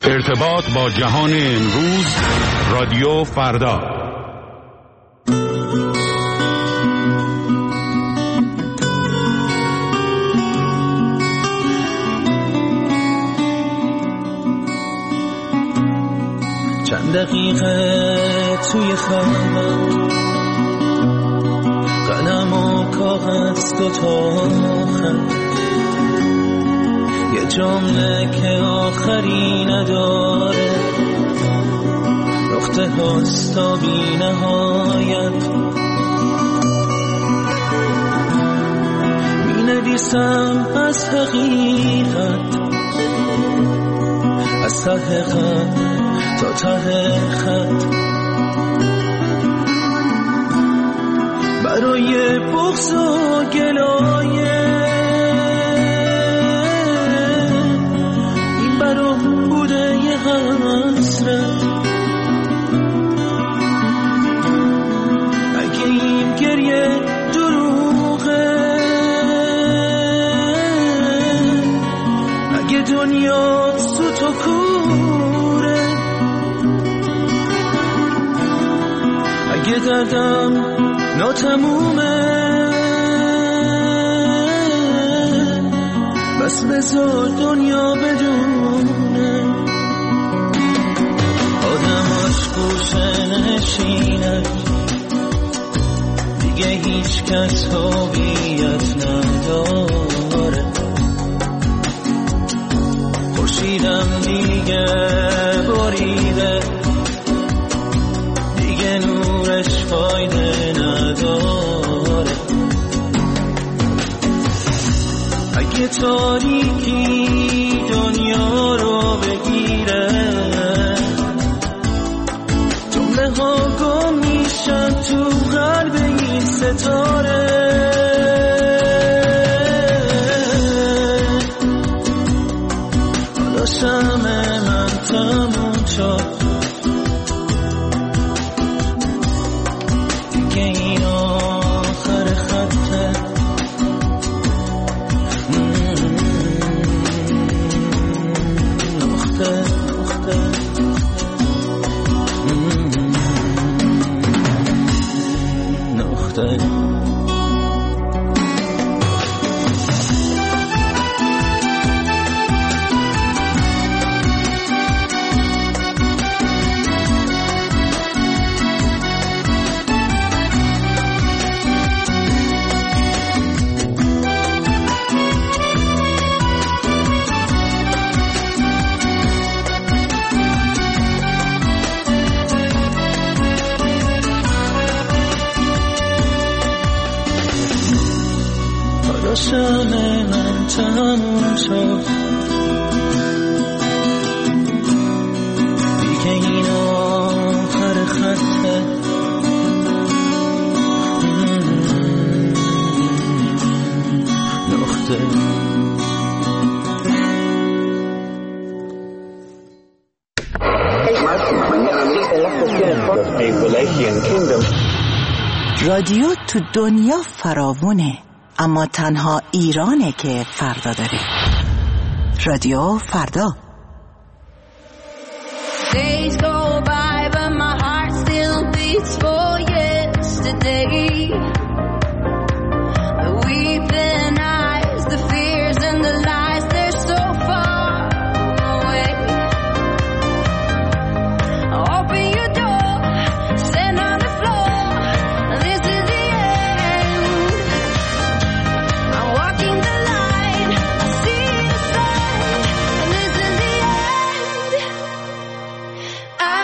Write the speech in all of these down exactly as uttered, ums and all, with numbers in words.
ارتباط با جهان امروز، رادیو فردا. چند دقیقه توی خوابم، قلم و کاغذ دوتا خط، یه جمله که آخری نداره، نقطه هاست تا بی نهایت. می نویسم از حقیقت، از ته خط تا ته خط، برای بغض و گلایه این برام بوده یه حسرت. اگه این گریه دروغه، اگه دنیا سوت و کوره، اگه دردم ناتمومه، بس بذار دنیا بدونه آدماش گوشه نشینه، دیگه هیچ کس هویت نداره. خورشیدم دیگه بریده، دیگه نورش فایده نداره. اگه تاریکی دنیا رو بگیره، جمله ها گم میشن تو قلب این ستاره. حالا شمع من تموم شد، دیگه این آخر خطه. نقطه نقطه نقطه. شمع من تموم شد، دیگه این آخر خطه. نقطه. رادیو تو دنیا فراوونه، اما تنها ایرانه که فردا داره. رادیو فردا. Days go by but my heart still beats for yesterday. The weeping eyes, the fears and the lies, they're so far away. Open your door, stand on the floor, this is the end. I'm walking the line, I see the sign, and this is the end. I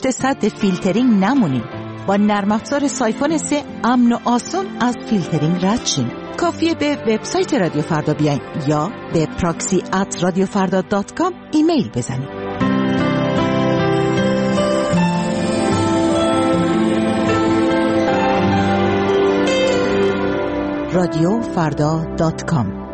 پشت سد فیلترینگ نمونین. با نرم افزار سایفون سه امن و آسون از فیلترینگ رد شین. کافیه به وبسایت رادیو فردا بیاین یا به پراکسی ات رادیو فردا دات کام ایمیل بزنید. رادیو فردا دات کام.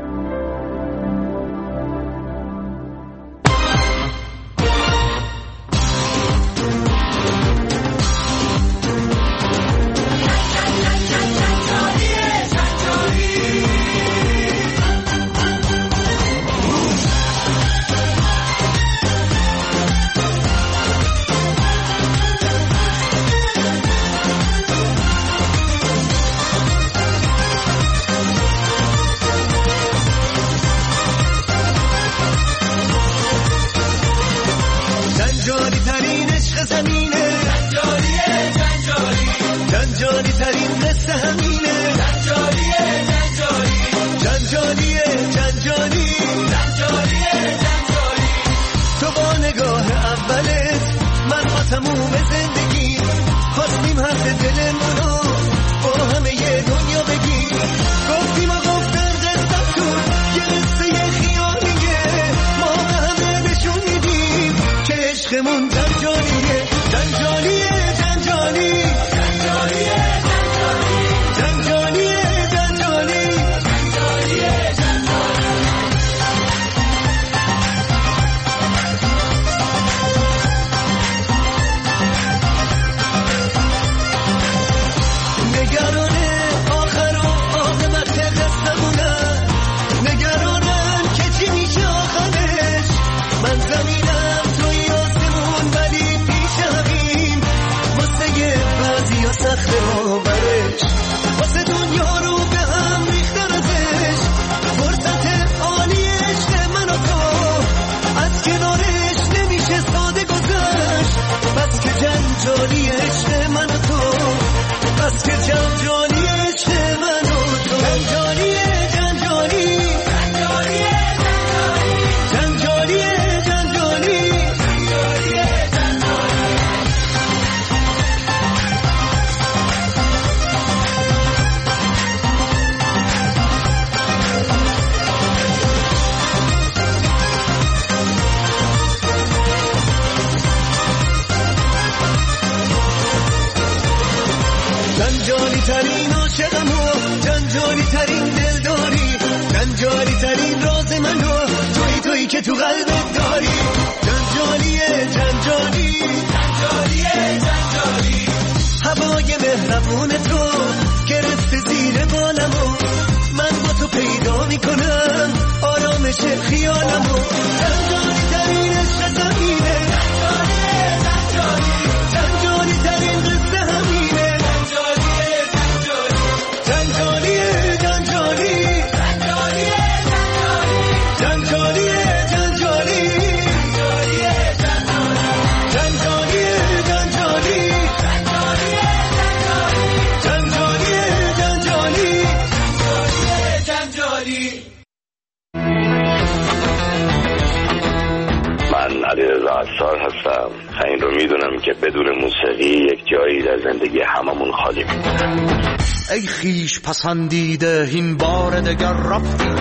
این رو میدونم که بدون موسیقی یک جایی در زندگی هممون خالی میمونه. ای خیش پسندیده این بار دگر رفتی،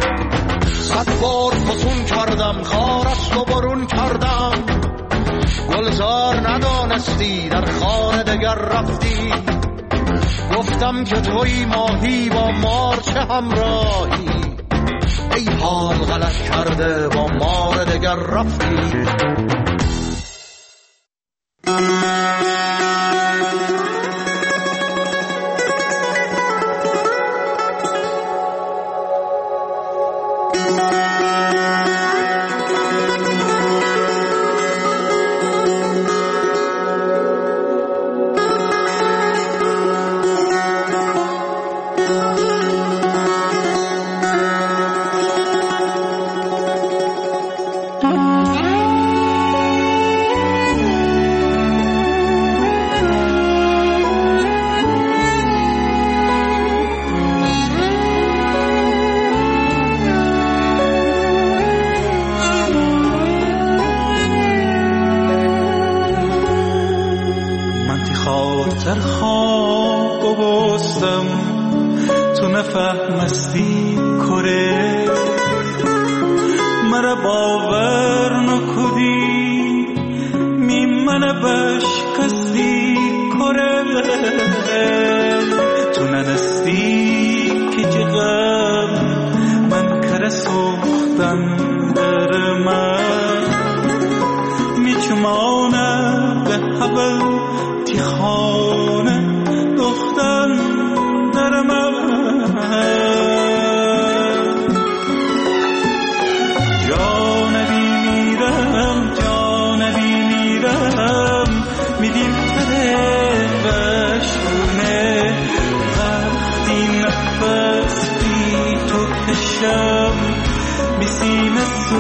صد بار فسون کردم خارست و برون کردم، گلزار ندانستی در خار دگر رفتی، گفتم که توی ماهی با مار چه همراهی، ای حال غلط کرده با مار دگر رفتی. مستی کره مرا باور نکدی می من بش کسی کره تو ننستی که جغم من کره سوختن در من می چمانه به حبل تی خانه دختن در من جانبی میرم جانبی میرم میدیم تره بشونه وقتی نفس بی تو کشم میسین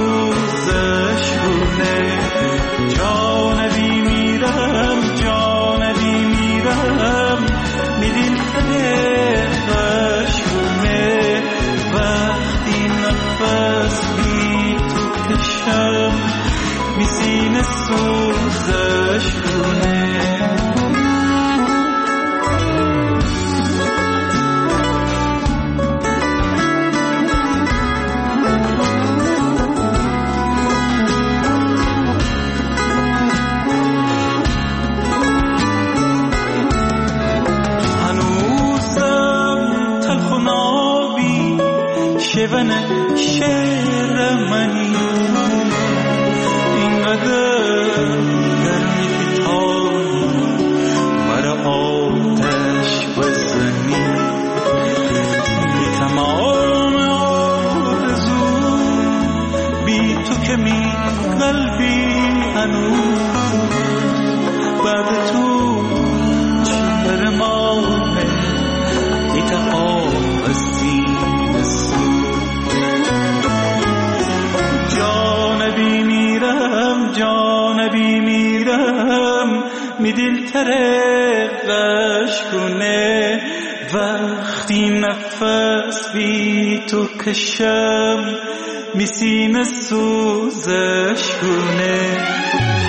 سوزشونه جانبی میرم جانبی میرم میدیم تره بشونه وقتی نفس بی تو کشم میسین سوزشونه شون شعر منی اینقدر گرمی که تایی برا آتش بزنی بی تمام آرزو بی تو که می قلبی هنوز بعد تو چهر ماه ایتا آب استی جانبی میرم جانبی میرم می دل تره غشونه وقتی نفس بی تو کشم می سینه سوزشونه